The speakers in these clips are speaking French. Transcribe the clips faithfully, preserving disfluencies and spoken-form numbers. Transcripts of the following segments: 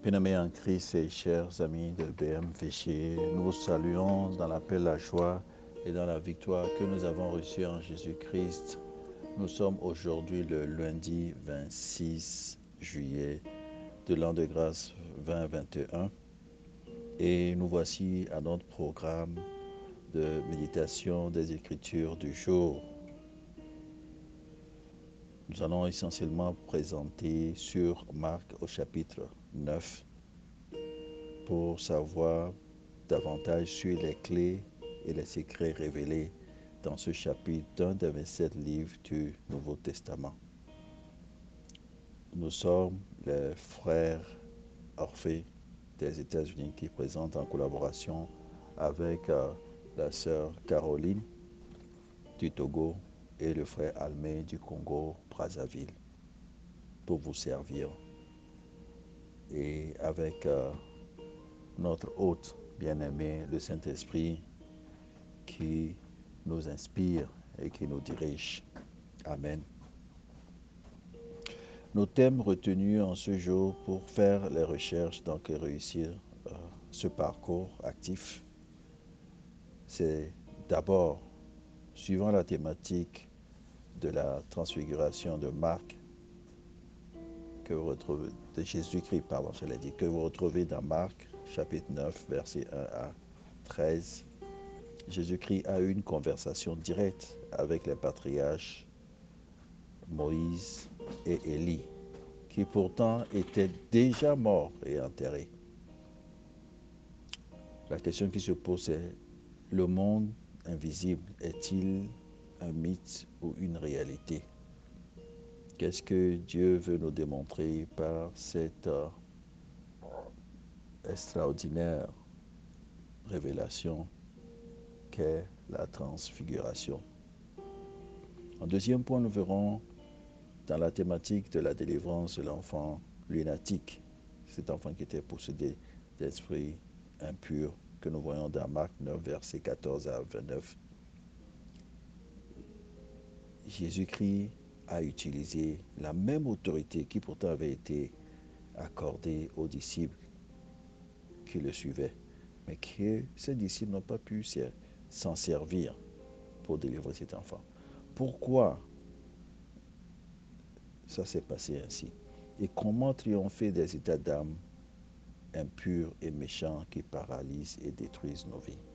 Bien-aimés en Christ et chers amis de B M Féché, nous vous saluons dans la paix, la joie et dans la victoire que nous avons reçue en Jésus-Christ. Nous sommes aujourd'hui le lundi vingt-six juillet de l'an de grâce vingt vingt et un et nous voici à notre programme de méditation des Écritures du jour. Nous allons essentiellement présenter sur Marc au chapitre neuf pour savoir davantage sur les clés et les secrets révélés dans ce chapitre d'un des vingt-sept livres du Nouveau Testament. Nous sommes les frères Orphée des États-Unis qui présentent en collaboration avec euh, la sœur Caroline du Togo et le frère Almé du Congo-Brazzaville pour vous servir. Et avec euh, notre hôte bien-aimé, le Saint-Esprit, qui nous inspire et qui nous dirige. Amen. Nos thèmes retenus en ce jour pour faire les recherches, donc et réussir euh, ce parcours actif, c'est d'abord, suivant la thématique de la transfiguration de Marc, que vous retrouvez, de Jésus-Christ, pardon, je l'ai dit, que vous retrouvez dans Marc, chapitre neuf, versets un à treize. Jésus-Christ a eu une conversation directe avec les patriarches Moïse et Élie, qui pourtant étaient déjà morts et enterrés. La question qui se pose est, le monde invisible est-il un mythe ou une réalité? Qu'est-ce que Dieu veut nous démontrer par cette euh, extraordinaire révélation qu'est la transfiguration? En deuxième point, nous verrons dans la thématique de la délivrance de l'enfant lunatique, cet enfant qui était possédé d'esprit impur, que nous voyons dans Marc neuf, versets quatorze à vingt-neuf. Jésus-Christ a utilisé la même autorité qui pourtant avait été accordée aux disciples qui le suivaient, mais que ces disciples n'ont pas pu s'en servir pour délivrer cet enfant. Pourquoi ça s'est passé ainsi? Et comment triompher des états d'âme impurs et méchants qui paralysent et détruisent nos vies?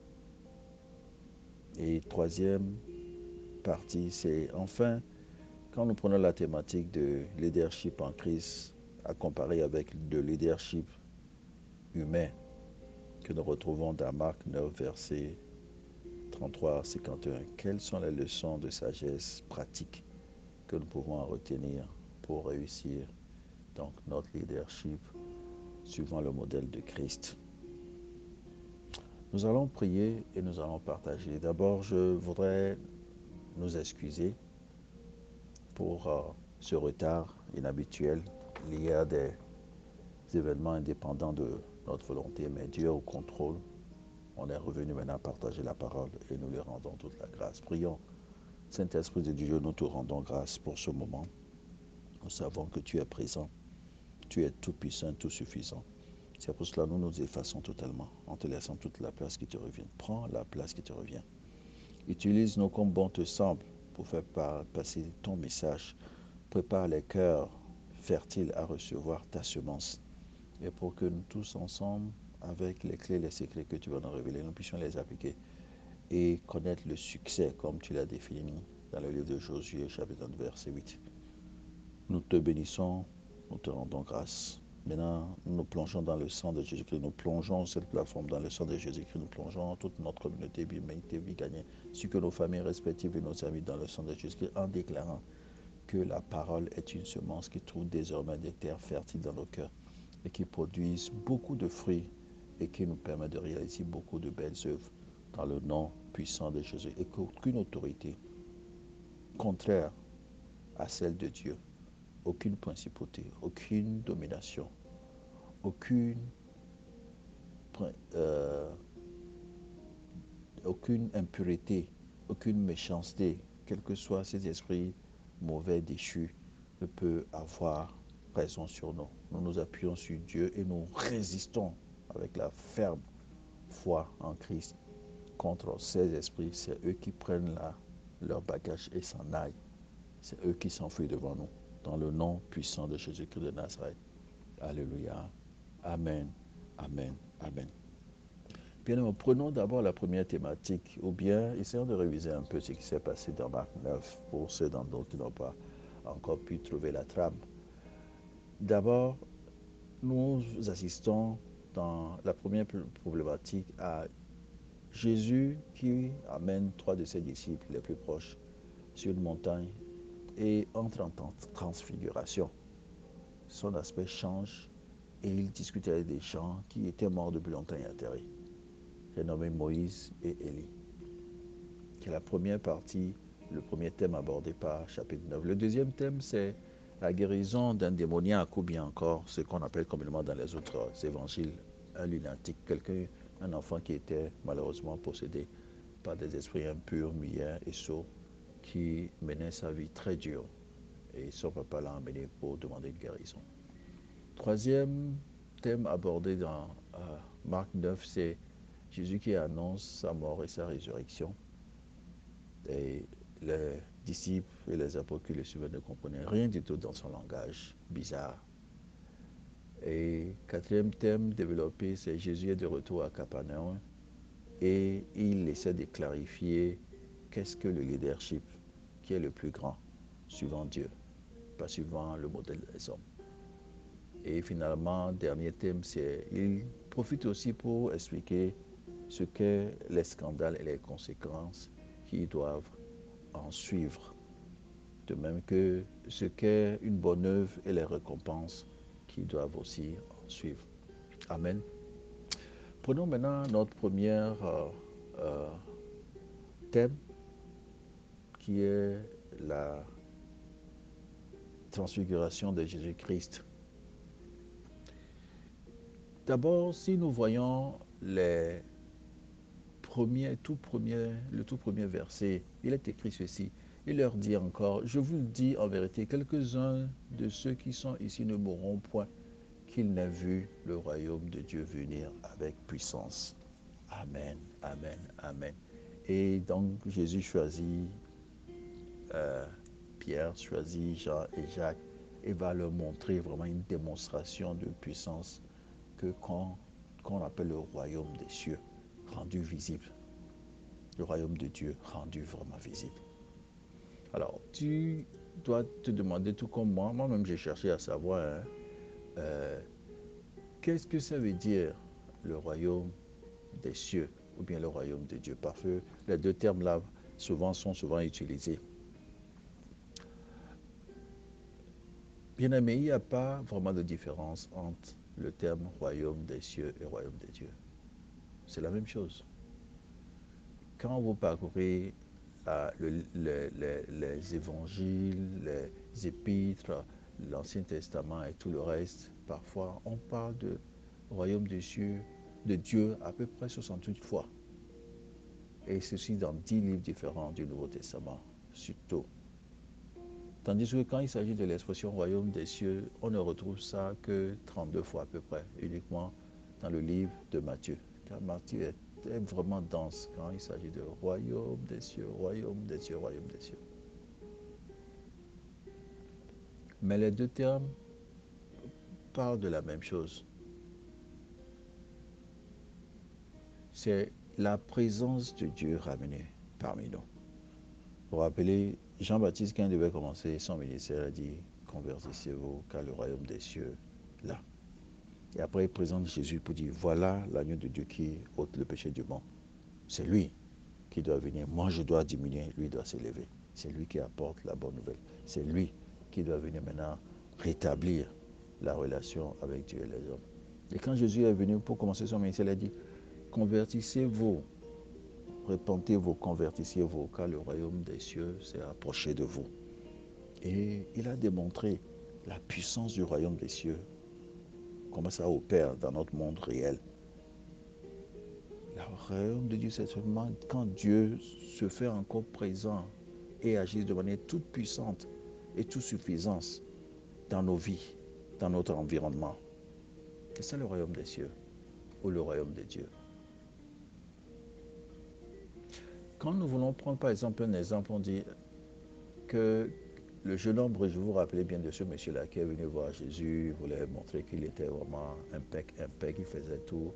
Et troisième partie, c'est enfin, quand nous prenons la thématique de leadership en Christ à comparer avec le leadership humain que nous retrouvons dans Marc neuf, versets trente-trois à cinquante et un, quelles sont les leçons de sagesse pratique que nous pouvons en retenir pour réussir donc notre leadership suivant le modèle de Christ? Nous allons prier et nous allons partager. D'abord, je voudrais nous excuser pour euh, ce retard inhabituel lié à des événements indépendants de notre volonté, mais Dieu est au contrôle. On est revenu maintenant à partager la parole et nous lui rendons toute la grâce. Prions. Saint-Esprit de Dieu, nous te rendons grâce pour ce moment. Nous savons que tu es présent. Tu es tout puissant, tout suffisant. C'est pour cela que nous nous effaçons totalement en te laissant toute la place qui te revient. Prends la place qui te revient. Utilise-nous comme bon te semble pour faire passer ton message. Prépare les cœurs fertiles à recevoir ta semence. Et pour que nous tous ensemble, avec les clés, les secrets que tu vas nous révéler, nous puissions les appliquer et connaître le succès comme tu l'as défini dans le livre de Josué, chapitre un, verset huit. Nous te bénissons, nous te rendons grâce. Maintenant, nous nous plongeons dans le sang de Jésus-Christ. Nous plongeons cette plateforme dans le sang de Jésus-Christ. Nous plongeons toute notre communauté, vie, humanité, vie gagnée, ainsi que nos familles respectives et nos amis dans le sang de Jésus-Christ, en déclarant que la parole est une semence qui trouve désormais des terres fertiles dans nos cœurs et qui produisent beaucoup de fruits et qui nous permet de réaliser beaucoup de belles œuvres dans le nom puissant de Jésus, et qu'aucune autorité contraire à celle de Dieu, aucune principauté, aucune domination, aucune, euh, aucune impureté, aucune méchanceté, quels que soient ces esprits mauvais déchus, ne peut avoir pèsons sur nous. Nous nous appuyons sur Dieu et nous résistons avec la ferme foi en Christ contre ces esprits. C'est eux qui prennent la, leur bagage et s'en aillent. C'est eux qui s'enfuient devant nous. Dans le nom puissant de Jésus-Christ de Nazareth. Alléluia. Amen. Amen. Amen. Bien, nous prenons d'abord la première thématique, ou bien essayons de réviser un peu ce qui s'est passé dans Marc neuf pour ceux d'entre nous qui n'ont pas encore pu trouver la trame. D'abord, nous assistons dans la première problématique à Jésus qui amène trois de ses disciples les plus proches sur une montagne et entre en transfiguration. Son aspect change et il discute avec des gens qui étaient morts depuis longtemps et atterrés. J'ai nommé Moïse et Élie, qui est la première partie, le premier thème abordé par chapitre neuf. Le deuxième thème, c'est la guérison d'un démoniaque, ou bien encore ce qu'on appelle communément dans les autres évangiles, un lunatique, quelqu'un, un enfant qui était malheureusement possédé par des esprits impurs, muets et sourds, qui menait sa vie très dure. Et son papa l'a emmené pour demander une guérison. Troisième thème abordé dans euh, Marc neuf, c'est Jésus qui annonce sa mort et sa résurrection. Et les disciples et les apôtres qui le suivaient ne comprenaient rien du tout dans son langage bizarre. Et quatrième thème développé, c'est Jésus est de retour à Capernaum et il essaie de clarifier qu'est-ce que le leadership qui est le plus grand, suivant Dieu, pas suivant le modèle des hommes. Et finalement, dernier thème, c'est il profite aussi pour expliquer ce qu'est les scandales et les conséquences qui doivent en suivre. De même que ce qu'est une bonne œuvre et les récompenses qui doivent aussi en suivre. Amen. Prenons maintenant notre premier euh, euh, thème qui est la transfiguration de Jésus-Christ. D'abord, si nous voyons les premiers, tout premier, le tout premier verset, il est écrit ceci. Il leur dit encore, je vous le dis en vérité, quelques-uns de ceux qui sont ici ne mourront point qu'ils n'aient vu le royaume de Dieu venir avec puissance. Amen, amen, amen. Et donc Jésus choisit euh, Pierre, choisit Jean et Jacques et va leur montrer vraiment une démonstration de puissance que qu'on qu'on appelle le royaume des cieux, rendu visible. Le royaume de Dieu rendu vraiment visible. Alors, tu dois te demander tout comme moi, moi-même j'ai cherché à savoir, hein, euh, qu'est-ce que ça veut dire le royaume des cieux ou bien le royaume de Dieu, parce que les deux termes-là souvent sont souvent utilisés. Bien aimé, il n'y a pas vraiment de différence entre le terme royaume des cieux et royaume de Dieu. C'est la même chose. Quand vous parcourez euh, le, le, le, les évangiles, les épîtres, l'Ancien Testament et tout le reste, parfois on parle de royaume des cieux, de Dieu à peu près soixante-huit fois. Et ceci dans dix livres différents du Nouveau Testament, surtout. Tandis que quand il s'agit de l'expression royaume des cieux, on ne retrouve ça que trente-deux fois à peu près, uniquement dans le livre de Matthieu. Car Matthieu est, est vraiment dense quand il s'agit de royaume des cieux, royaume des cieux, royaume des cieux. Mais les deux termes parlent de la même chose. C'est la présence de Dieu ramenée parmi nous. Vous vous rappelez, Jean-Baptiste, quand il devait commencer son ministère, a dit « Convertissez-vous, car le royaume des cieux, là ». Et après, il présente Jésus pour dire « Voilà l'agneau de Dieu qui ôte le péché du monde. C'est lui qui doit venir. Moi, je dois diminuer, lui doit s'élever. C'est lui qui apporte la bonne nouvelle. C'est lui qui doit venir maintenant rétablir la relation avec Dieu et les hommes. » Et quand Jésus est venu pour commencer son ministère, il a dit « Convertissez-vous. » Repentez-vous, convertissez-vous, car le royaume des cieux s'est approché de vous. Et il a démontré la puissance du royaume des cieux, comment ça opère dans notre monde réel. Le royaume de Dieu, c'est seulement quand Dieu se fait encore présent et agit de manière toute puissante et toute suffisance dans nos vies. dans notre environnement. C'est ça le royaume des cieux ou le royaume de Dieu. Quand nous voulons prendre par exemple un exemple, on dit que le jeune homme, je vous rappelez bien de ce monsieur-là qui est venu voir Jésus, il voulait montrer qu'il était vraiment impec, impec, il faisait tout.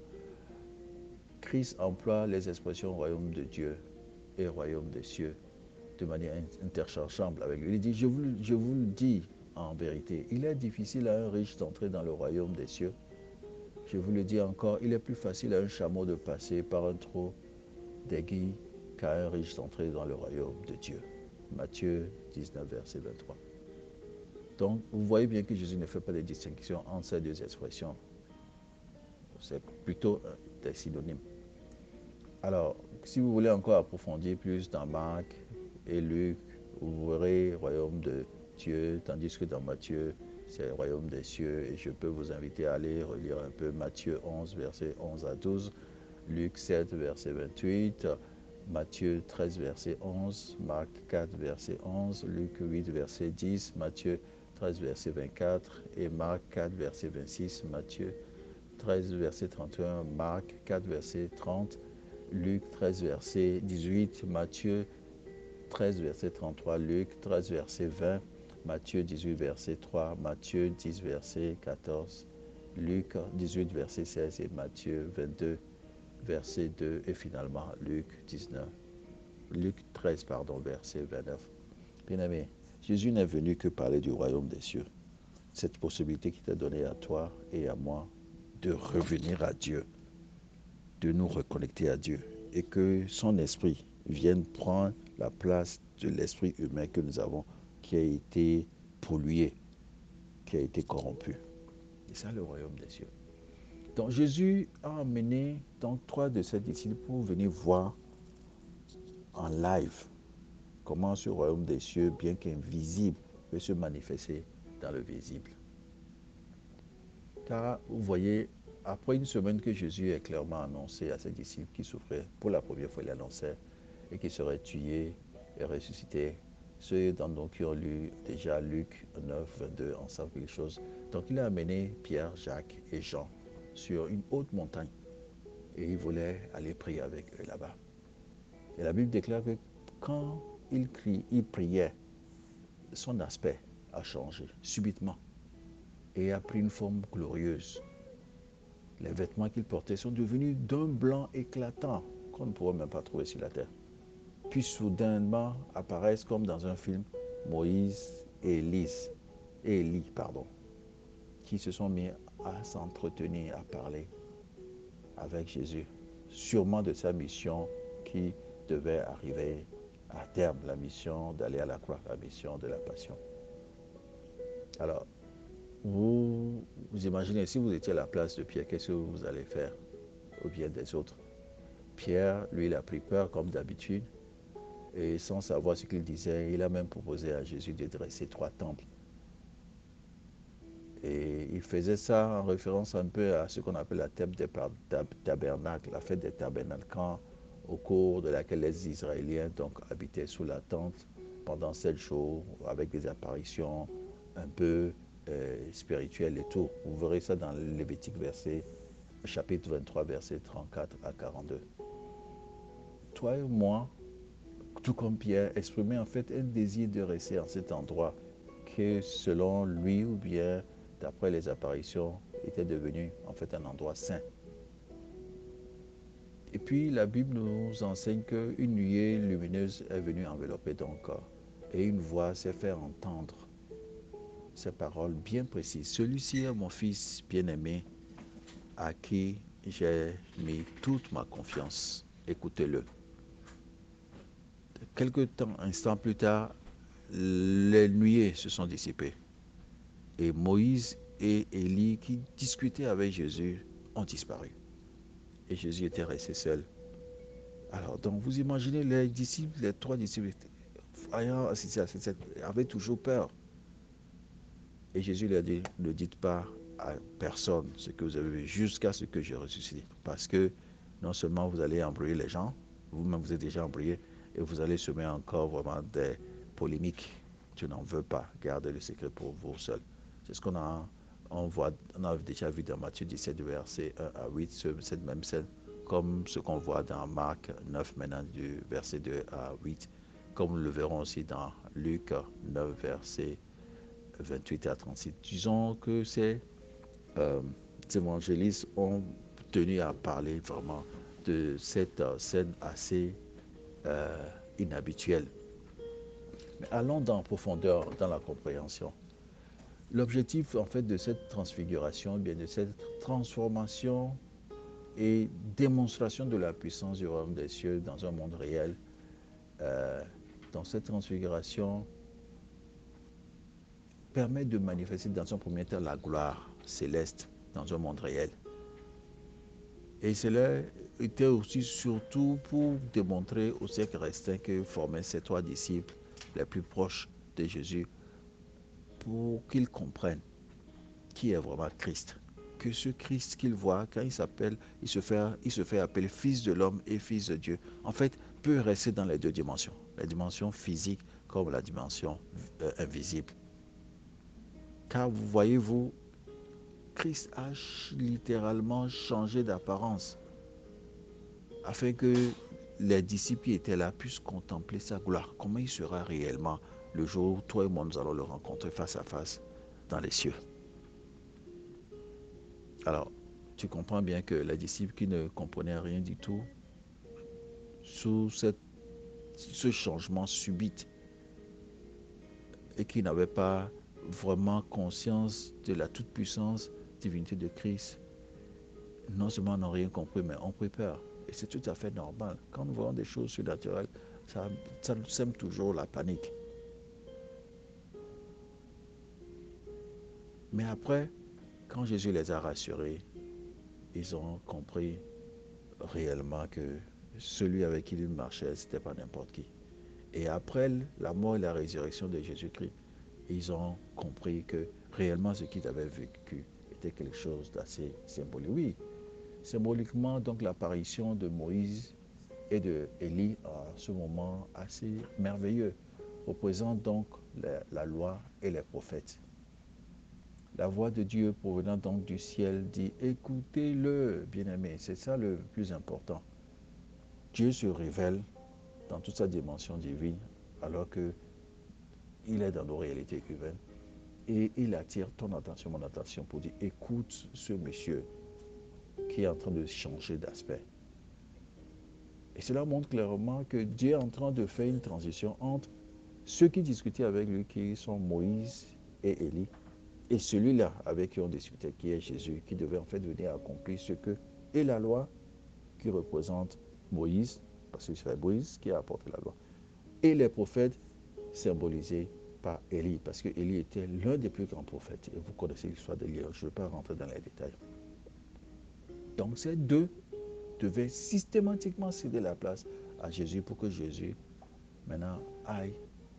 Christ emploie les expressions royaume de Dieu et royaume des cieux de manière interchangeable avec lui. Il dit, je vous, je vous le dis en vérité, il est difficile à un riche d'entrer dans le royaume des cieux. Je vous le dis encore, il est plus facile à un chameau de passer par un trou d'aiguille qu'à un riche d'entrer dans le royaume de Dieu. Matthieu dix-neuf, verset vingt-trois. Donc, vous voyez bien que Jésus ne fait pas de distinction entre ces deux expressions. C'est plutôt des synonymes. Alors, si vous voulez encore approfondir plus dans Marc et Luc, vous verrez royaume de Dieu, tandis que dans Matthieu, c'est le royaume des cieux. Et je peux vous inviter à aller relire un peu Matthieu onze, versets onze à douze, Luc sept, verset vingt-huit, Matthieu treize, verset onze, Marc quatre, verset onze, Luc huit, verset dix, Matthieu treize, verset vingt-quatre et Marc quatre, verset vingt-six, Matthieu treize, verset trente et un, Marc quatre, verset trente, Luc treize, verset dix-huit, Matthieu treize, verset trente-trois, Luc treize, verset vingt, Matthieu dix-huit, verset trois, Matthieu dix, verset quatorze, Luc dix-huit, verset seize et Matthieu vingt-deux, verset deux et finalement Luc dix-neuf, Luc treize, pardon, verset vingt-neuf. Bien-aimé, Jésus n'est venu que parler du royaume des cieux. Cette possibilité qui t'est donnée à toi et à moi de revenir à Dieu, de nous reconnecter à Dieu et que son esprit vienne prendre la place de l'esprit humain que nous avons qui a été pollué, qui a été corrompu. Et ça, le royaume des cieux. Donc Jésus a amené donc trois de ses disciples pour venir voir en live comment ce royaume des cieux, bien qu'invisible, peut se manifester dans le visible. Car vous voyez, après une semaine que Jésus a clairement annoncé à ses disciples qui souffraient, pour la première fois il annonçait, et qui seraient tués et ressuscités. Ceux d'entre nous qui ont lu déjà Luc neuf, vingt-deux en savent quelque chose. Donc il a amené Pierre, Jacques et Jean sur une haute montagne et il voulait aller prier avec eux là-bas. Et la Bible déclare que quand il, crie, il priait, son aspect a changé subitement et a pris une forme glorieuse. Les vêtements qu'il portait sont devenus d'un blanc éclatant qu'on ne pourrait même pas trouver sur la terre. Puis soudainement apparaissent comme dans un film Moïse et Élise, et Élie, pardon, qui se sont mis à s'entretenir, à parler avec Jésus, sûrement de sa mission qui devait arriver à terme, la mission d'aller à la croix, la mission de la passion. Alors, vous, vous imaginez, si vous étiez à la place de Pierre, qu'est-ce que vous allez faire au bien des autres? Pierre, lui, il a pris peur comme d'habitude. Et sans savoir ce qu'il disait, il a même proposé à Jésus de dresser trois temples. Et il faisait ça en référence un peu à ce qu'on appelle la fête des tabernacles, la fête des tabernacles, quand, au cours de laquelle les Israéliens donc, habitaient sous la tente pendant sept jours, avec des apparitions un peu euh, spirituelles et tout. Vous verrez ça dans le Lévitique verset, chapitre vingt-trois, versets trente-quatre à quarante-deux. Toi et moi, tout comme Pierre, exprimait en fait un désir de rester en cet endroit que selon lui ou bien d'après les apparitions était devenu en fait un endroit saint. Et puis la Bible nous enseigne qu'une nuée lumineuse est venue envelopper ton corps et une voix s'est fait entendre ces paroles bien précises. Celui-ci est mon fils bien-aimé à qui j'ai mis toute ma confiance. Écoutez-le. Quelques temps, instants plus tard, les nuées se sont dissipées. Et Moïse et Élie qui discutaient avec Jésus ont disparu. Et Jésus était resté seul. Alors, donc, vous imaginez les disciples, les trois disciples, ayant assisté à cette scène, avaient toujours peur. Et Jésus leur dit, ne dites pas à personne ce que vous avez vu jusqu'à ce que je ressuscite. Parce que non seulement vous allez embrouiller les gens, vous-même vous êtes déjà embrouillé, et vous allez semer encore vraiment des polémiques. Je n'en veux pas. Gardez le secret pour vous seul. C'est ce qu'on a On, voit, on a déjà vu dans Matthieu dix-sept, verset un à huit, cette même scène, comme ce qu'on voit dans Marc neuf, maintenant du verset deux à huit, comme nous le verrons aussi dans Luc neuf, verset vingt-huit à trente-six. Disons que ces euh, évangélistes ont tenu à parler vraiment de cette euh, scène assez euh, inhabituelle. Mais allons dans profondeur dans la compréhension. L'objectif en fait de cette transfiguration, bien de cette transformation et démonstration de la puissance du royaume des cieux dans un monde réel, euh, dans cette transfiguration, permet de manifester dans un premier temps la gloire céleste dans un monde réel. Et cela était aussi surtout pour démontrer au siècle restant que formaient ces trois disciples les plus proches de Jésus, pour qu'ils comprennent qui est vraiment Christ. Que ce Christ qu'ils voient, quand il s'appelle, il se fait, il se fait appeler Fils de l'homme et Fils de Dieu, en fait, peut rester dans les deux dimensions, la dimension physique comme la dimension euh, invisible. Car vous voyez-vous, Christ a littéralement changé d'apparence afin que les disciples qui étaient là puissent contempler sa gloire. Comment il sera réellement le jour où toi et moi nous allons le rencontrer face à face dans les cieux. Alors, tu comprends bien que les disciples qui ne comprenaient rien du tout, sous cette, ce changement subit et qui n'avaient pas vraiment conscience de la toute-puissance divinité de Christ, non seulement n'ont rien compris, mais ont pris peur. Et c'est tout à fait normal. Quand nous voyons des choses surnaturelles, ça, ça nous sème toujours la panique. Mais après, quand Jésus les a rassurés, ils ont compris réellement que celui avec qui ils marchaient, ce n'était pas n'importe qui. Et après la mort et la résurrection de Jésus-Christ, ils ont compris que réellement ce qu'ils avaient vécu était quelque chose d'assez symbolique. Oui, symboliquement, donc l'apparition de Moïse et de Élie à ce moment assez merveilleux représente donc la, la loi et les prophètes. La voix de Dieu provenant donc du ciel dit « Écoutez-le, bien-aimés ». C'est ça le plus important. Dieu se révèle dans toute sa dimension divine alors qu'il est dans nos réalités humaines. Et il attire ton attention, mon attention pour dire « Écoute ce monsieur qui est en train de changer d'aspect ». Et cela montre clairement que Dieu est en train de faire une transition entre ceux qui discutaient avec lui, qui sont Moïse et Élie, et celui-là avec qui on discutait, qui est Jésus, qui devait en fait venir accomplir ce que est la loi, qui représente Moïse, parce que c'est Moïse qui a apporté la loi, et les prophètes symbolisés par Élie, parce que Élie était l'un des plus grands prophètes. Et vous connaissez l'histoire d'Élie, je ne vais pas rentrer dans les détails. Donc ces deux devaient systématiquement céder la place à Jésus pour que Jésus maintenant aille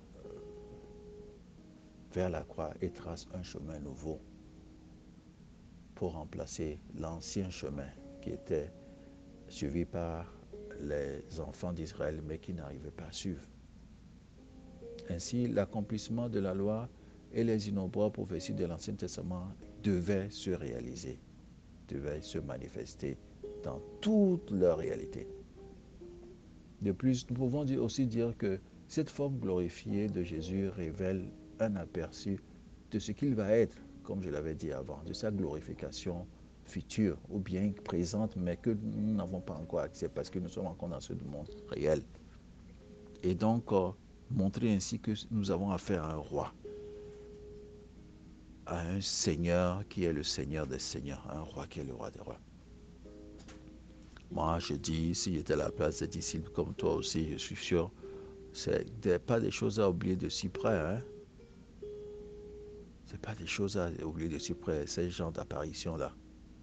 vers la croix et trace un chemin nouveau pour remplacer l'ancien chemin qui était suivi par les enfants d'Israël mais qui n'arrivaient pas à suivre. Ainsi, l'accomplissement de la loi et les innombrables prophéties de l'Ancien Testament devaient se réaliser, devaient se manifester dans toute leur réalité. De plus, nous pouvons aussi dire que cette forme glorifiée de Jésus révèle un aperçu de ce qu'il va être, comme je l'avais dit avant, de sa glorification future ou bien présente, mais que nous n'avons pas encore accès parce que nous sommes encore dans ce monde réel. Et donc, euh, montrer ainsi que nous avons affaire à un roi, à un Seigneur qui est le Seigneur des Seigneurs, à un roi qui est le roi des rois. Moi, je dis, si j'étais à la place des disciples comme toi aussi, je suis sûr, ce n'est pas des choses à oublier de si près. Hein? Ce n'est pas des choses à oublier de si près, ces genres d'apparitions-là.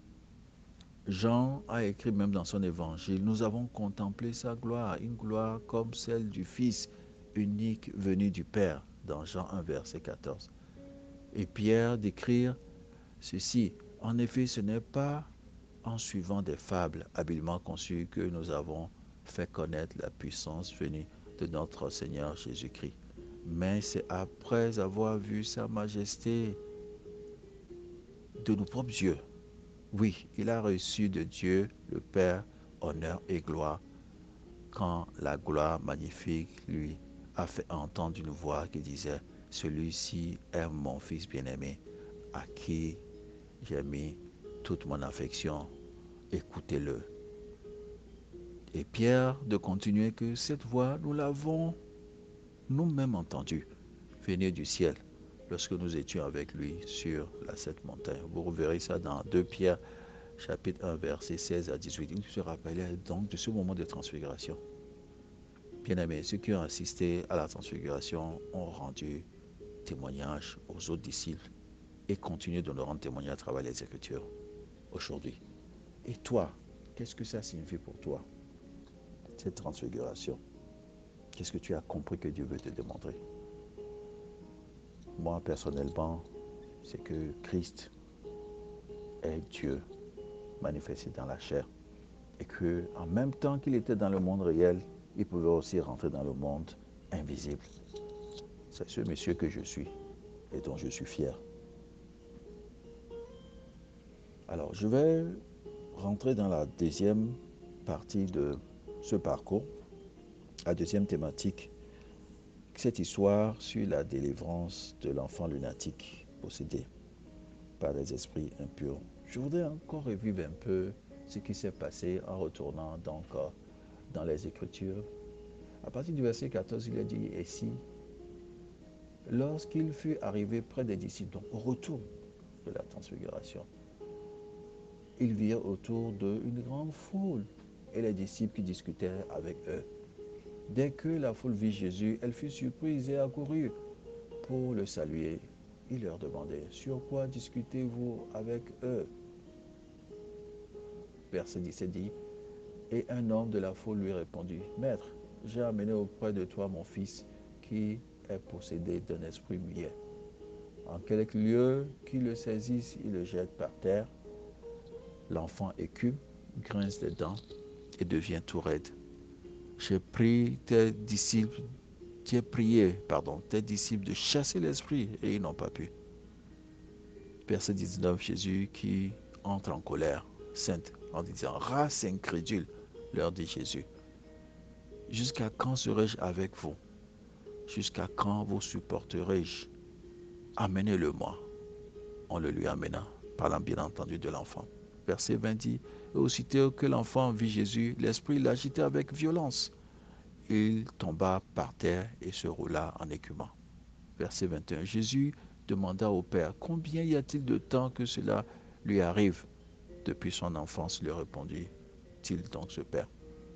Jean a écrit même dans son évangile, nous avons contemplé sa gloire, une gloire comme celle du Fils unique venu du Père, dans Jean un, verset quatorze. Et Pierre d'écrire ceci, en effet, ce n'est pas en suivant des fables habilement conçues que nous avons fait connaître la puissance venue de notre Seigneur Jésus-Christ, mais c'est après avoir vu sa majesté. de nos propres yeux. Oui, il a reçu de Dieu le Père honneur et gloire quand la gloire magnifique lui a fait entendre une voix qui disait, celui-ci est mon fils bien-aimé, à qui j'ai mis toute mon affection, écoutez-le. Et Pierre de continuer que cette voix, nous l'avons nous-mêmes entendue, venir du ciel, lorsque nous étions avec lui sur la Sainte Montagne. Vous reverrez ça dans deux Pierre, chapitre un, verset seize à dix-huit. Il se rappelait donc de ce moment de transfiguration. Bien-aimés, ceux qui ont assisté à la transfiguration ont rendu témoignage aux autres disciples et continuent de nous rendre témoignage à travers les Écritures aujourd'hui. Et toi, qu'est-ce que ça signifie pour toi, cette transfiguration? Qu'est-ce que tu as compris que Dieu veut te démontrer? Moi, personnellement, c'est que Christ est Dieu manifesté dans la chair et que, en même temps qu'il était dans le monde réel, il pouvait aussi rentrer dans le monde invisible. C'est ce monsieur que je suis et dont je suis fier. Alors, je vais rentrer dans la deuxième partie de ce parcours, la deuxième thématique, cette histoire sur la délivrance de l'enfant lunatique possédé par des esprits impurs. Je voudrais encore revivre un peu ce qui s'est passé en retournant donc dans les Écritures. À partir du verset quatorze, il est dit, et si, lorsqu'il fut arrivé près des disciples, donc au retour de la transfiguration, ils virent autour d'eux une grande foule et les disciples qui discutaient avec eux. Dès que la foule vit Jésus, elle fut surprise et accourut pour le saluer. Il leur demandait, sur quoi discutez-vous avec eux? Verset dix-sept dit, et un homme de la foule lui répondit, Maître, j'ai amené auprès de toi mon fils qui est possédé d'un esprit muet. En quelque lieu qu'il le saisisse, il le jette par terre. L'enfant écume, grince des dents et devient tout raide. J'ai pris tes disciples, j'ai prié, pardon, tes disciples de chasser l'esprit et ils n'ont pas pu. Verset dix-neuf, Jésus qui entre en colère sainte en disant, race incrédule, leur dit Jésus, jusqu'à quand serai-je avec vous? Jusqu'à quand vous supporterai-je? Amenez-le-moi. On le lui amena, parlant bien entendu de l'enfant. Verset vingt dit, et aussitôt que l'enfant vit Jésus, l'esprit l'agitait avec violence. Il tomba par terre et se roula en écumant. Verset vingt et un, Jésus demanda au Père, combien y a-t-il de temps que cela lui arrive? Depuis son enfance, lui répondit-il donc ce Père.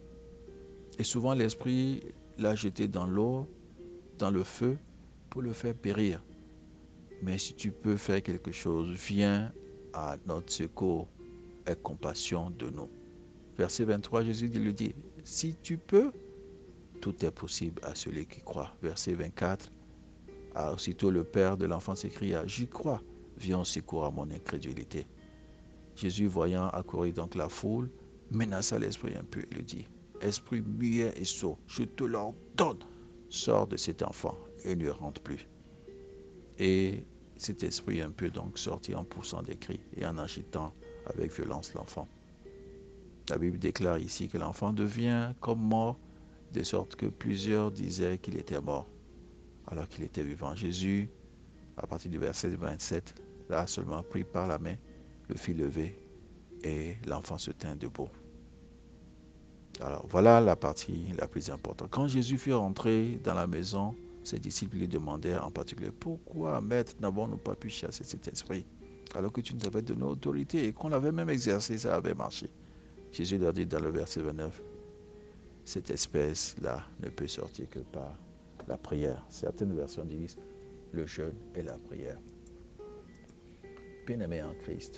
Et souvent l'esprit l'a jeté dans l'eau, dans le feu, pour le faire périr. Mais si tu peux faire quelque chose, viens à notre secours, aie compassion de nous. Verset vingt-trois, Jésus lui dit, si tu peux, tout est possible à celui qui croit. Verset vingt-quatre, ah, aussitôt le père de l'enfant s'écria, j'y crois, viens au secours à mon incrédulité. Jésus, voyant accourir donc la foule, menaça l'esprit impur et lui dit, esprit muet et sot, je te l'ordonne, sors de cet enfant et ne rentre plus. Et cet esprit impur donc sortit en poussant des cris et en agitant avec violence l'enfant. La Bible déclare ici que l'enfant devient comme mort, de sorte que plusieurs disaient qu'il était mort, alors qu'il était vivant. Jésus, à partir du verset vingt-sept, l'a seulement pris par la main, le fit lever et l'enfant se tint debout. Alors voilà la partie la plus importante. Quand Jésus fut rentré dans la maison, ses disciples lui demandèrent en particulier, pourquoi, maître, n'avons-nous pas pu chasser cet esprit, alors que tu nous avais donné autorité et qu'on l'avait même exercé, ça avait marché. Jésus leur dit dans le verset vingt-neuf, cette espèce-là ne peut sortir que par la prière. Certaines versions disent le jeûne et la prière. Bien-aimés en Christ,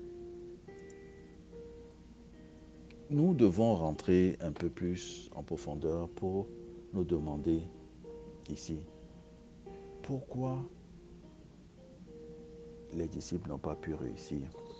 nous devons rentrer un peu plus en profondeur pour nous demander ici, pourquoi les disciples n'ont pas pu réussir?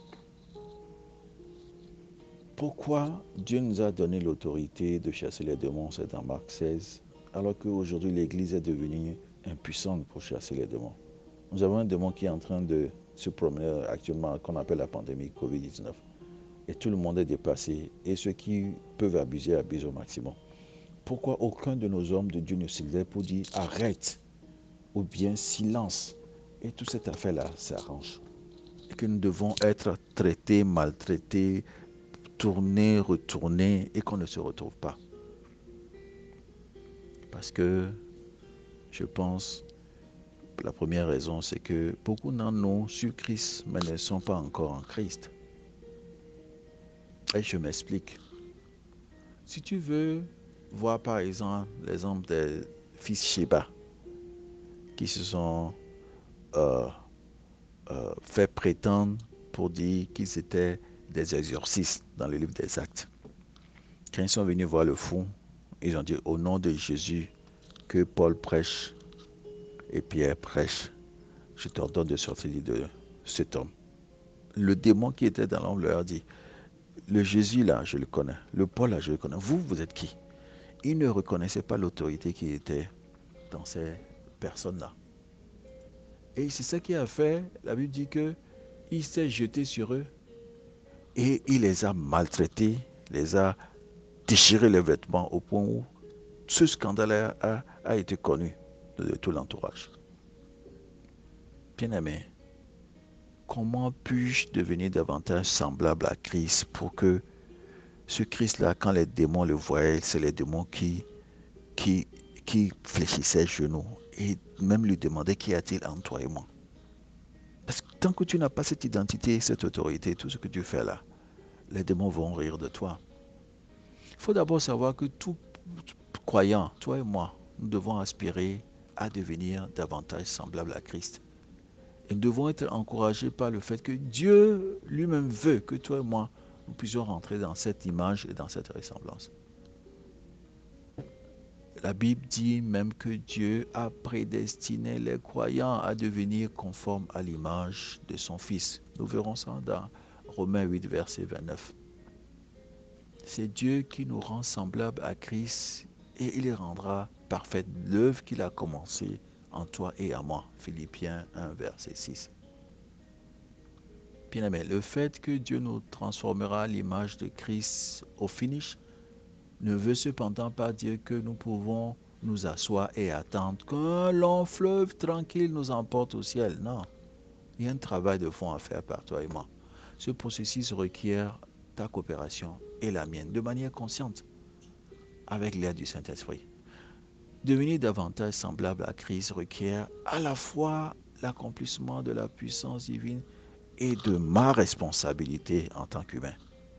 Pourquoi Dieu nous a donné l'autorité de chasser les démons, c'est dans Marc seize, alors qu'aujourd'hui l'Église est devenue impuissante pour chasser les démons? Nous avons un démon qui est en train de se promener actuellement, qu'on appelle la pandémie covid dix-neuf. Et tout le monde est dépassé. Et ceux qui peuvent abuser, abusent au maximum. Pourquoi aucun de nos hommes de Dieu ne se lève pour dire arrête ou bien silence? Et toute cette affaire-là s'arrange. Et que nous devons être traités, maltraités, tournés, retournés et qu'on ne se retrouve pas. Parce que je pense, la première raison, c'est que beaucoup d'entre nous sur Christ, mais ne sont pas encore en Christ. Et je m'explique. Si tu veux voir par exemple l'exemple des fils Sheba qui se sont euh, euh, fait prétendre pour dire qu'ils étaient des exorcistes dans le livre des Actes. Quand ils sont venus voir le fou, ils ont dit au nom de Jésus que Paul prêche et Pierre prêche, je t'ordonne de sortir de cet homme. Le démon qui était dans l'homme leur dit, le Jésus là, je le connais, le Paul là, je le connais, vous, vous êtes qui? Ils ne reconnaissaient pas l'autorité qui était dans ces personnes-là. Et c'est ça qui a fait, la Bible dit que il s'est jeté sur eux et il les a maltraités, les a déchirés les vêtements au point où ce scandale a, a, a été connu de, de tout l'entourage. Bien-aimé, comment puis-je devenir davantage semblable à Christ pour que ce Christ-là, quand les démons le voyaient, c'est les démons qui, qui, qui fléchissaient les genoux et même lui demandaient qu'y a-t-il entre toi et moi? Parce que tant que tu n'as pas cette identité, cette autorité, tout ce que tu fais là, les démons vont rire de toi. Il faut d'abord savoir que tout croyant, toi et moi, nous devons aspirer à devenir davantage semblables à Christ. Et nous devons être encouragés par le fait que Dieu lui-même veut que toi et moi, nous puissions rentrer dans cette image et dans cette ressemblance. La Bible dit même que Dieu a prédestiné les croyants à devenir conformes à l'image de son Fils. Nous verrons ça dans Romains huit, verset vingt-neuf. C'est Dieu qui nous rend semblables à Christ et il rendra parfaite l'œuvre qu'il a commencée en toi et à moi. Philippiens un, verset six. Bien-aimé, le fait que Dieu nous transformera à l'image de Christ au finish ne veut cependant pas dire que nous pouvons nous asseoir et attendre qu'un long fleuve tranquille nous emporte au ciel. Non, il y a un travail de fond à faire par toi et moi. Ce processus requiert ta coopération et la mienne de manière consciente avec l'aide du Saint-Esprit. Devenir davantage semblable à Christ requiert à la fois l'accomplissement de la puissance divine et de ma responsabilité en tant qu'humain.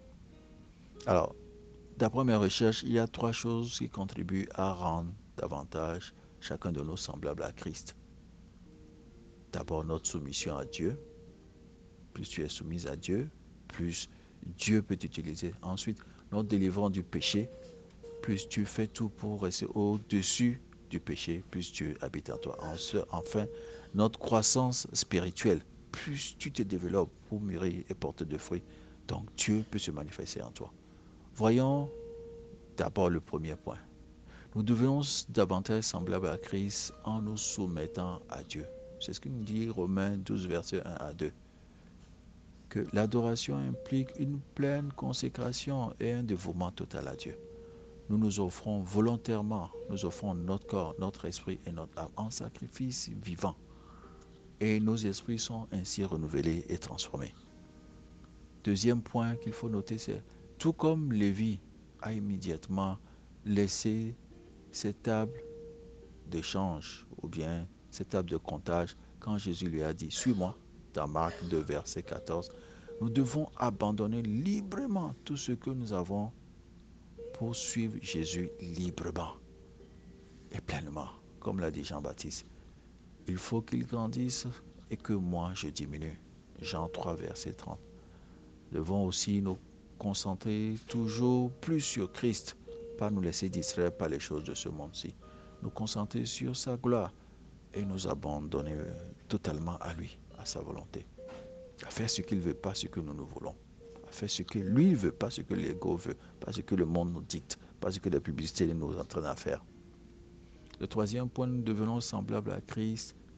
Alors, d'après mes recherches, il y a trois choses qui contribuent à rendre davantage chacun de nous semblable à Christ. D'abord, notre soumission à Dieu. Plus tu es soumise à Dieu, plus Dieu peut t'utiliser. Ensuite, notre délivrance du péché. Plus tu fais tout pour rester au-dessus du péché, plus Dieu habite en toi. Enfin, notre croissance spirituelle. Plus tu te développes pour mûrir et porter de fruits, donc Dieu peut se manifester en toi. Voyons d'abord le premier point. Nous devons davantage semblables à Christ en nous soumettant à Dieu. C'est ce que nous dit Romains douze, versets un à deux. Que l'adoration implique une pleine consécration et un dévouement total à Dieu. Nous nous offrons volontairement, nous offrons notre corps, notre esprit et notre âme en sacrifice vivant. Et nos esprits sont ainsi renouvelés et transformés. Deuxième point qu'il faut noter, c'est tout comme Lévi a immédiatement laissé cette table d'échange ou bien cette table de comptage quand Jésus lui a dit « Suis-moi » dans Marc deux, verset quatorze. Nous devons abandonner librement tout ce que nous avons pour suivre Jésus librement et pleinement, comme l'a dit Jean-Baptiste. Il faut qu'il grandisse et que moi je diminue. Jean trois, verset trente. Nous devons aussi nous concentrer toujours plus sur Christ, pas nous laisser distraire par les choses de ce monde-ci. Nous concentrer sur sa gloire et nous abandonner totalement à lui, à sa volonté. À faire ce qu'il veut, pas ce que nous nous voulons. À faire ce que lui veut, pas ce que l'ego veut, pas ce que le monde nous dicte, pas ce que la publicité nous entraîne à faire. Le troisième point, nous devenons semblables à Christ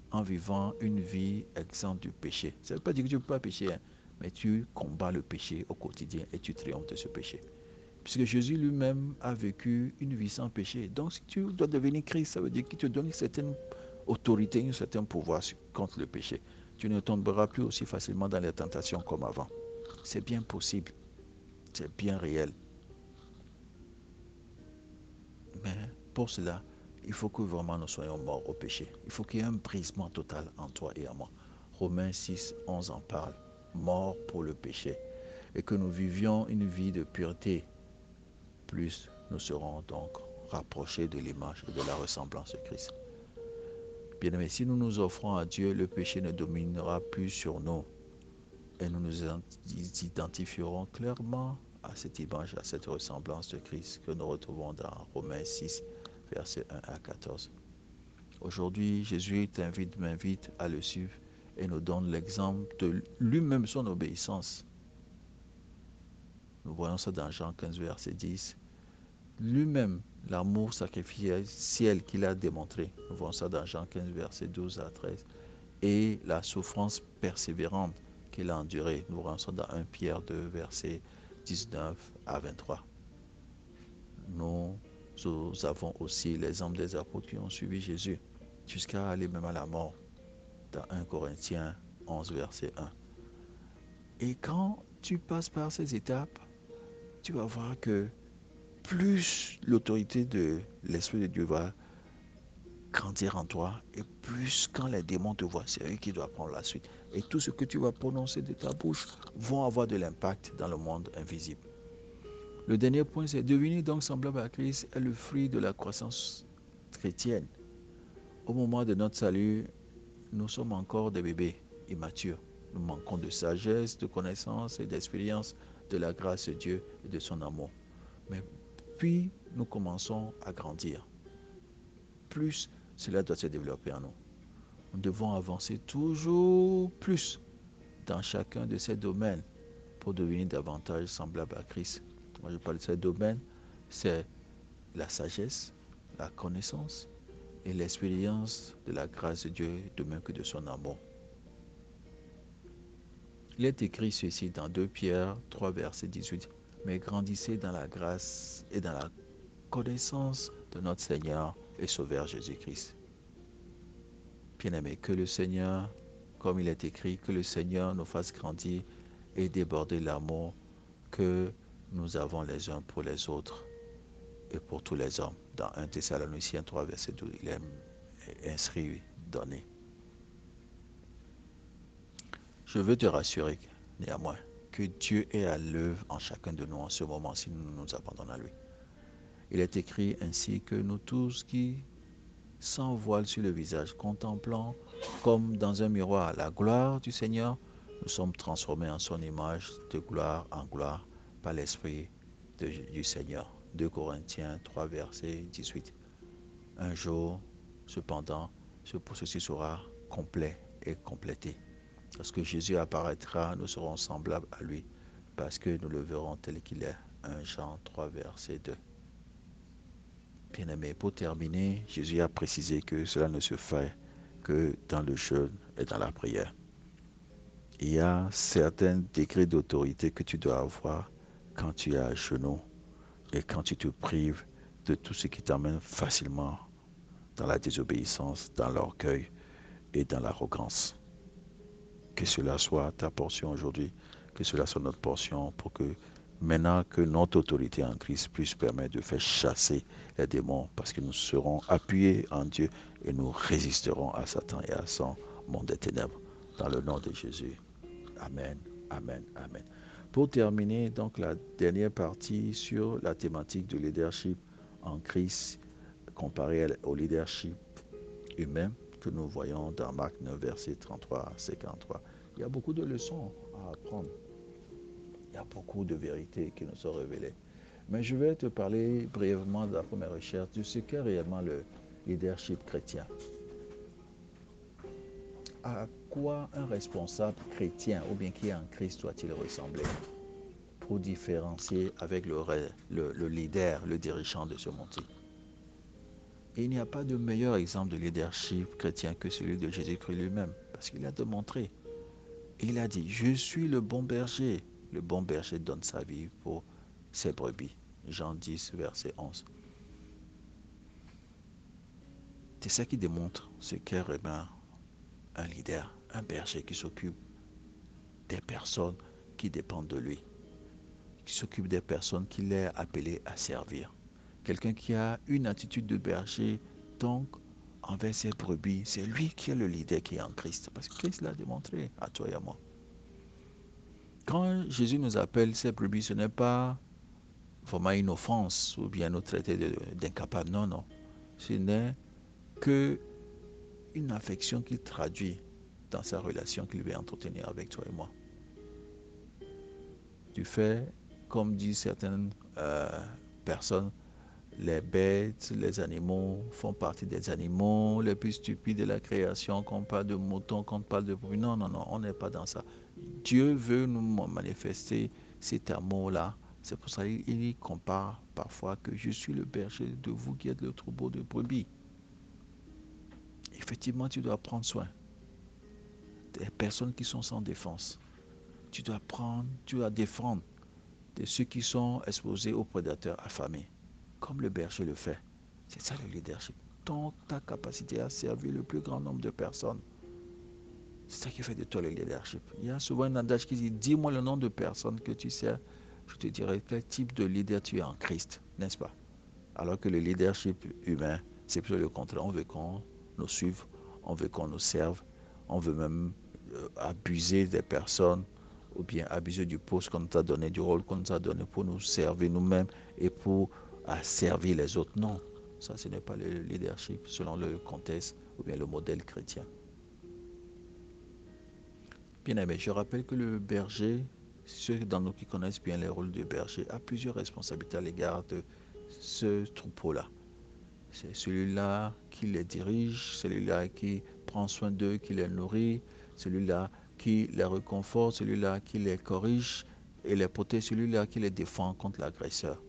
en vivant une vie exempte du péché. Ça ne veut pas dire que tu ne peux pas pécher, hein, mais tu combats le péché au quotidien et tu triomphes de ce péché. Puisque Jésus lui-même a vécu une vie sans péché. Donc si tu dois devenir Christ, ça veut dire qu'il te donne une certaine autorité, un certain pouvoir contre le péché. Tu ne tomberas plus aussi facilement dans les tentations comme avant. C'est bien possible, c'est bien réel. Mais pour cela, il faut que vraiment nous soyons morts au péché. Il faut qu'il y ait un brisement total en toi et en moi. Romains six, onze en parle. Mort pour le péché. Et que nous vivions une vie de pureté. Plus nous serons donc rapprochés de l'image et de la ressemblance de Christ. Bien aimé, si nous nous offrons à Dieu, le péché ne dominera plus sur nous. Et nous nous identifierons clairement à cette image, à cette ressemblance de Christ que nous retrouvons dans Romains six, versets un à quatorze. Aujourd'hui, Jésus t'invite, m'invite à le suivre et nous donne l'exemple de lui-même son obéissance. Nous voyons ça dans Jean quinze, verset dix. Lui-même, l'amour sacrificiel qu'il a démontré. Nous voyons ça dans Jean quinze, verset douze à treize. Et la souffrance persévérante qu'il a endurée. Nous voyons ça dans un Pierre deux, verset dix-neuf à vingt-trois. Nous, nous avons aussi l'exemple des apôtres qui ont suivi Jésus jusqu'à aller même à la mort. Dans un Corinthiens onze, verset un. Et quand tu passes par ces étapes, tu vas voir que plus l'autorité de l'Esprit de Dieu va grandir en toi, et plus quand les démons te voient, c'est eux qui doivent prendre la suite. Et tout ce que tu vas prononcer de ta bouche vont avoir de l'impact dans le monde invisible. Le dernier point, c'est devenir donc semblable à Christ est le fruit de la croissance chrétienne. Au moment de notre salut, nous sommes encore des bébés immatures. Nous manquons de sagesse, de connaissance et d'expérience de la grâce de Dieu et de son amour. Mais puis, nous commençons à grandir. Plus cela doit se développer en nous. Nous devons avancer toujours plus dans chacun de ces domaines pour devenir davantage semblable à Christ. Moi, je parle de ces domaines, c'est la sagesse, la connaissance et l'expérience de la grâce de Dieu, de même que de son amour. Il est écrit ceci dans deux Pierre trois, verset dix-huit. Mais grandissez dans la grâce et dans la connaissance de notre Seigneur et Sauveur Jésus-Christ. Bien-aimés, que le Seigneur, comme il est écrit, que le Seigneur nous fasse grandir et déborder l'amour que nous avons les uns pour les autres et pour tous les hommes. Dans un Thessaloniciens trois, verset douze, il est inscrit, donné. Je veux te rassurer, néanmoins, que Dieu est à l'œuvre en chacun de nous en ce moment si nous nous abandonnons à lui. Il est écrit ainsi que nous tous qui, sans voile sur le visage, contemplant comme dans un miroir la gloire du Seigneur, nous sommes transformés en son image de gloire en gloire par l'Esprit du Seigneur. deux Corinthiens trois, verset dix-huit. Un jour, cependant, ceci sera complet et complété. Lorsque Jésus apparaîtra, nous serons semblables à lui, parce que nous le verrons tel qu'il est. un Jean trois, verset deux. Bien-aimé, pour terminer, Jésus a précisé que cela ne se fait que dans le jeûne et dans la prière. Il y a certains degrés d'autorité que tu dois avoir quand tu es à genoux et quand tu te prives de tout ce qui t'amène facilement dans la désobéissance, dans l'orgueil et dans l'arrogance. Que cela soit ta portion aujourd'hui, que cela soit notre portion pour que maintenant que notre autorité en Christ puisse permettre de faire chasser les démons parce que nous serons appuyés en Dieu et nous résisterons à Satan et à son monde des ténèbres. Dans le nom de Jésus. Amen, amen, amen. Pour terminer, donc la dernière partie sur la thématique du leadership en Christ comparé au leadership humain que nous voyons dans Marc neuf, verset trente-trois à cinquante-trois. Il y a beaucoup de leçons à apprendre. Il y a beaucoup de vérités qui nous sont révélées. Mais je vais te parler brièvement de la première recherche de ce qu'est réellement le leadership chrétien. À quoi un responsable chrétien ou bien qui est en Christ doit-il ressembler pour différencier avec le, le, le leader, le dirigeant de ce monde-ci? Et il n'y a pas de meilleur exemple de leadership chrétien que celui de Jésus-Christ lui-même, parce qu'il a démontré. Il a dit, je suis le bon berger. Le bon berger donne sa vie pour ses brebis. Jean dix, verset onze. C'est ça qui démontre ce qu'est vraiment un leader, un berger qui s'occupe des personnes qui dépendent de lui, qui s'occupe des personnes qu'il est appelé à servir. Quelqu'un qui a une attitude de berger, donc, envers ses brebis, c'est lui qui est le leader qui est en Christ. Parce que Christ l'a démontré à toi et à moi. Quand Jésus nous appelle ses brebis, ce n'est pas vraiment une offense ou bien nous traiter d'incapables. Non, non. Ce n'est que une affection qu'il traduit dans sa relation qu'il veut entretenir avec toi et moi. Tu fais, comme disent certaines euh, personnes, les bêtes, les animaux font partie des animaux les plus stupides de la création, qu'on parle de moutons, qu'on parle de bruit. Non, non, non, on n'est pas dans ça. Dieu veut nous manifester cet amour-là. C'est pour ça qu'il y compare parfois que je suis le berger de vous qui êtes le troupeau de brebis. Effectivement, tu dois prendre soin des personnes qui sont sans défense. Tu dois prendre, tu dois défendre de ceux qui sont exposés aux prédateurs affamés, comme le berger le fait. C'est ça le leadership. Donc, ta capacité à servir le plus grand nombre de personnes, c'est ça qui fait de toi le leadership. Il y a souvent un adage qui dit, dis-moi le nom de personnes que tu sers, je te dirai quel type de leader tu es en Christ, n'est-ce pas? Alors que le leadership humain, c'est plutôt le contraire. On veut qu'on nous suive, on veut qu'on nous serve, on veut même euh, abuser des personnes ou bien abuser du poste qu'on nous a donné, du rôle qu'on nous a donné pour nous servir nous-mêmes et pour euh, servir les autres. Non, ça ce n'est pas le leadership selon le contexte ou bien le modèle chrétien. Bien aimé, je rappelle que le berger, ceux d'entre nous qui connaissent bien les rôles de berger, a plusieurs responsabilités à l'égard de ce troupeau-là. C'est celui-là qui les dirige, celui-là qui prend soin d'eux, qui les nourrit, celui-là qui les réconforte, celui-là qui les corrige et les protège, celui-là qui les défend contre l'agresseur.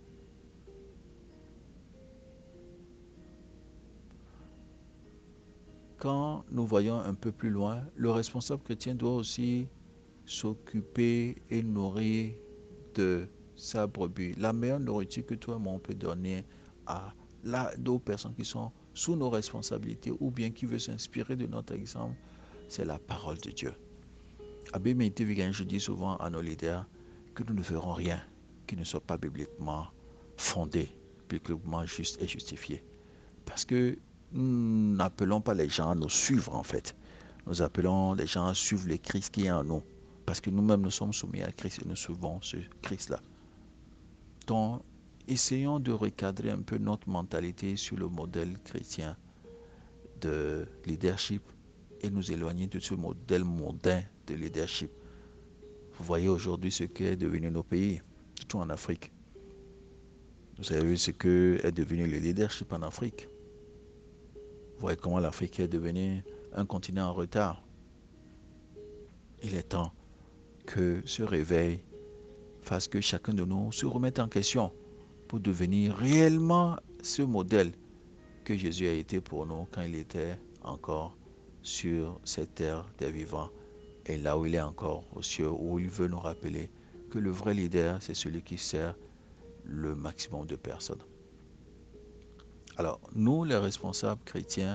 Quand nous voyons un peu plus loin, le responsable chrétien doit aussi s'occuper et nourrir de sa brebis. La meilleure nourriture que toi et moi on peut donner à la, aux personnes qui sont sous nos responsabilités ou bien qui veulent s'inspirer de notre exemple, c'est la parole de Dieu. Abbé Mété Vigan, je dis souvent à nos leaders que nous ne ferons rien qui ne soit pas bibliquement fondé, bibliquement juste et justifié. Parce que nous n'appelons pas les gens à nous suivre en fait. Nous appelons les gens à suivre le Christ qui est en nous. Parce que nous-mêmes nous sommes soumis à Christ et nous suivons ce Christ-là. Donc, essayons de recadrer un peu notre mentalité sur le modèle chrétien de leadership et nous éloigner de ce modèle mondain de leadership. Vous voyez aujourd'hui ce qu'est devenu nos pays, surtout en Afrique. Vous avez vu ce que est devenu le leadership en Afrique. Vous voyez comment l'Afrique est devenue un continent en retard. Il est temps que ce réveil fasse que chacun de nous se remette en question pour devenir réellement ce modèle que Jésus a été pour nous quand il était encore sur cette terre des vivants et là où il est encore aux cieux, où il veut nous rappeler que le vrai leader, c'est celui qui sert le maximum de personnes. Alors, nous, les responsables chrétiens,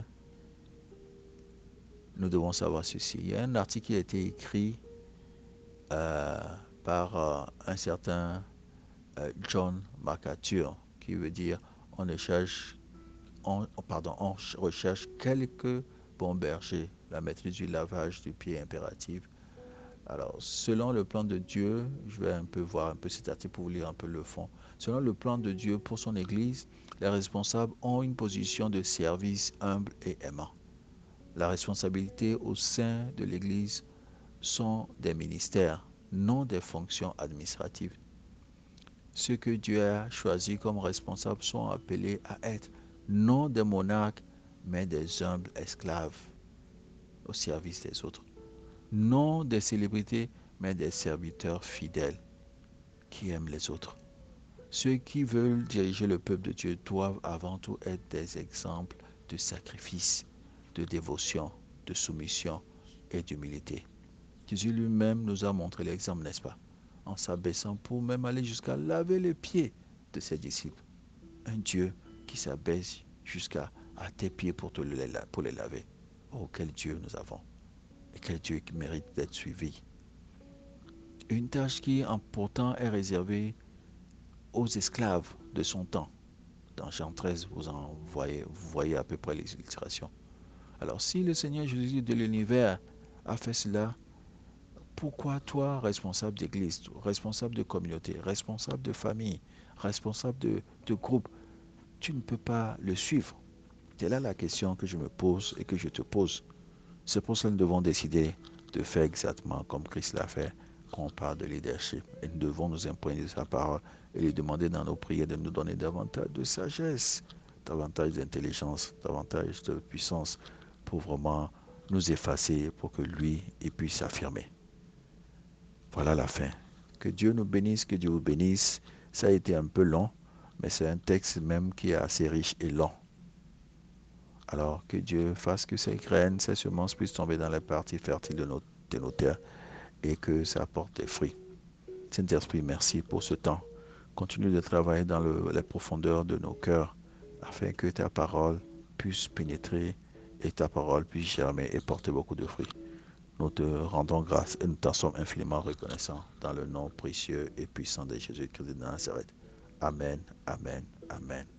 nous devons savoir ceci. Il y a un article qui a été écrit euh, par euh, un certain euh, John MacArthur, qui veut dire on recherche, on, pardon, on recherche quelques bons bergers, la maîtrise du lavage du pied impérative. Alors, selon le plan de Dieu, je vais un peu voir un peu cet article pour vous lire un peu le fond. Selon le plan de Dieu pour son Église, les responsables ont une position de service humble et aimant. La responsabilité au sein de l'Église sont des ministères, non des fonctions administratives. Ceux que Dieu a choisis comme responsables sont appelés à être non des monarques, mais des humbles esclaves au service des autres. Non des célébrités, mais des serviteurs fidèles qui aiment les autres. Ceux qui veulent diriger le peuple de Dieu doivent avant tout être des exemples de sacrifice, de dévotion, de soumission et d'humilité. Jésus lui-même nous a montré l'exemple, n'est-ce pas? En s'abaissant pour même aller jusqu'à laver les pieds de ses disciples. Un Dieu qui s'abaisse jusqu'à à tes pieds pour, te les, pour les laver. Oh, quel Dieu nous avons. Et quel Dieu qui mérite d'être suivi. Une tâche qui pourtant est réservée aux esclaves de son temps. Dans Jean treize, vous, en voyez, vous voyez à peu près les illustrations. Alors si le Seigneur Jésus de l'univers a fait cela, pourquoi toi, responsable d'église, responsable de communauté, responsable de famille, responsable de, de groupe, tu ne peux pas le suivre? C'est là la question que je me pose et que je te pose. C'est pour ça que nous devons décider de faire exactement comme Christ l'a fait quand on parle de leadership. Et nous devons nous imprégner de sa parole et lui demander dans nos prières de nous donner davantage de sagesse, davantage d'intelligence, davantage de puissance pour vraiment nous effacer pour que lui il puisse s'affirmer. Voilà la fin. Que Dieu nous bénisse, que Dieu vous bénisse. Ça a été un peu long, mais c'est un texte même qui est assez riche et long. Alors que Dieu fasse que ces graines, ces semences puissent tomber dans les parties fertiles de nos, de nos terres et que ça apporte des fruits. Saint-Esprit, merci pour ce temps. Continue de travailler dans le, les profondeurs de nos cœurs afin que ta parole puisse pénétrer et ta parole puisse germer et porter beaucoup de fruits. Nous te rendons grâce et nous t'en sommes infiniment reconnaissants dans le nom précieux et puissant de Jésus-Christ de Nazareth. Amen, amen, amen.